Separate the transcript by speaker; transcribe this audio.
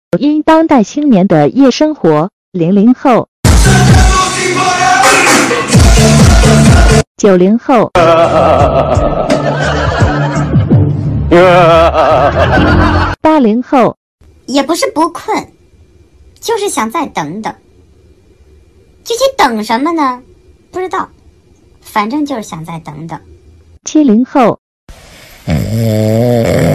Speaker 1: 因当代青年的夜生活，00后、90后、80后，
Speaker 2: 也不是不困，就是想再等等。具体等什么呢？不知道，反正就是想再等等。
Speaker 1: 70后。